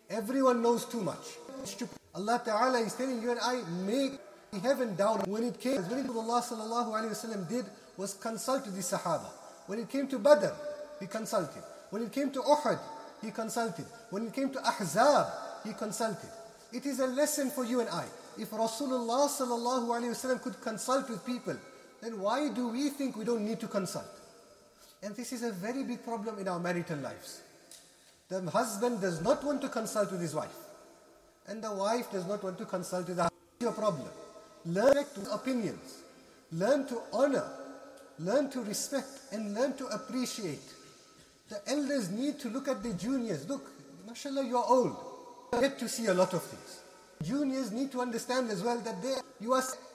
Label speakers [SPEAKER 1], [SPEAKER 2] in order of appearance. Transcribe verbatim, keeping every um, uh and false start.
[SPEAKER 1] Everyone knows too much. Allah Ta'ala is telling you and I, make heaven down. When it came, when Allah Sallallahu Alaihi Wasallam did was consult the Sahaba. When it came to Badr, he consulted. When it came to Uhud, he consulted. When it came to Ahzab, he consulted. It is a lesson for you and I. If Rasulullah Sallallahu Alaihi Wasallam could consult with people, then why do we think we don't need to consult? And this is a very big problem in our marital lives. The husband does not want to consult with his wife. And the wife does not want to consult with the husband. Your problem. Learn to opinions. Learn to honor. Learn to respect and learn to appreciate. The elders need to look at the juniors. Look, mashallah, you are old. You get to see a lot of things. Juniors need to understand as well that they, you are